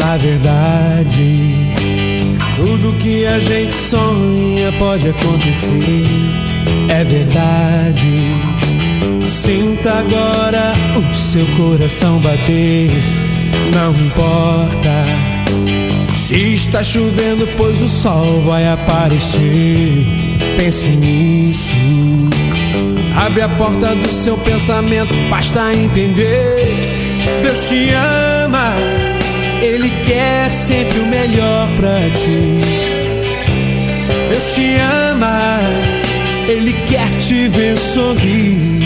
Na verdade, tudo que a gente sonha pode acontecer. É verdade. Sinta agora o seu coração bater. Não importa se está chovendo, pois o sol vai aparecer. Pense nisso. Abre a porta do seu pensamento, basta entender. Deus te ama, Ele quer sempre o melhor pra ti. Deus te ama, Ele quer te ver sorrir.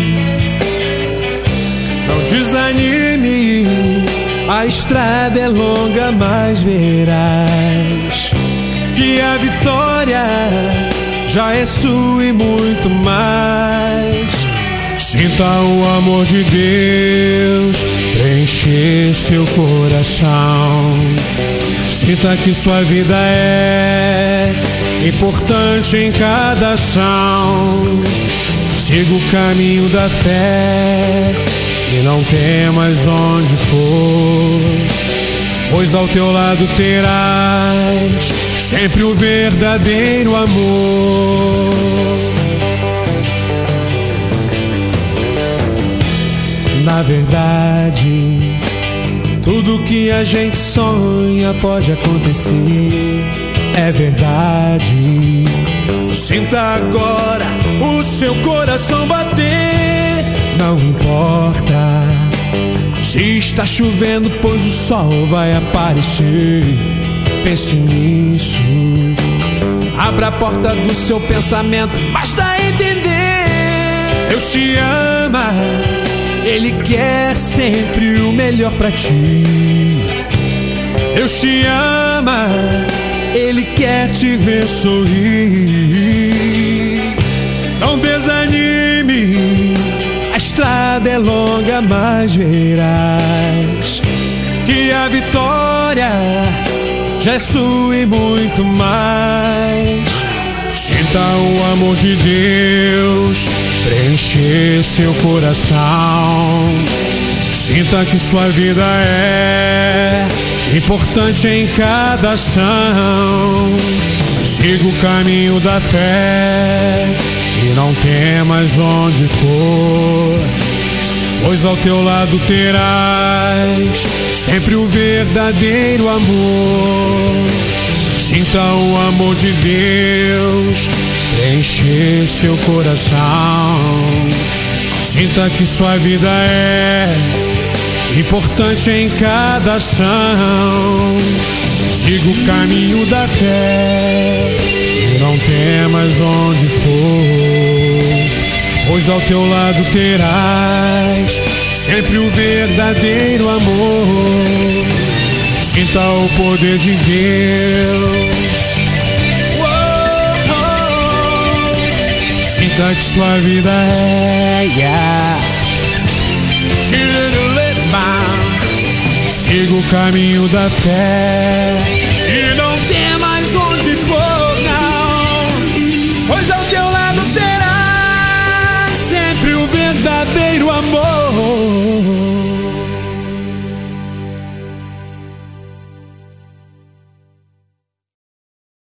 Não desanime, a estrada é longa, mas verás que a vitória já é sua e muito mais. Sinta o amor de Deus preencher seu coração. Sinta que sua vida é importante em cada ação. Siga o caminho da fé e não temas onde for, pois ao teu lado terás sempre o verdadeiro amor. Na verdade, tudo que a gente sonha pode acontecer. É verdade. Sinta agora o seu coração bater. Não importa se está chovendo, pois o sol vai aparecer. Pense nisso. Abra a porta do seu pensamento, basta entender. Deus te ama, Ele quer sempre o melhor pra ti. Deus te ama, Ele quer te ver sorrir. Não desanime, a estrada é longa, mas verás que a vitória já é sua e muito mais. Sinta o amor de Deus preencher seu coração. Sinta que sua vida é importante em cada ação. Siga o caminho da fé e não temas onde for, pois ao teu lado terás sempre o verdadeiro amor. Sinta o amor de Deus preencher seu coração. Sinta que sua vida é importante em cada ação. Siga o caminho da fé e não temas onde for, pois ao teu lado terás sempre o verdadeiro amor. Sinta o poder de Deus. Sinta que sua vida é siga o caminho da fé e não temas onde for,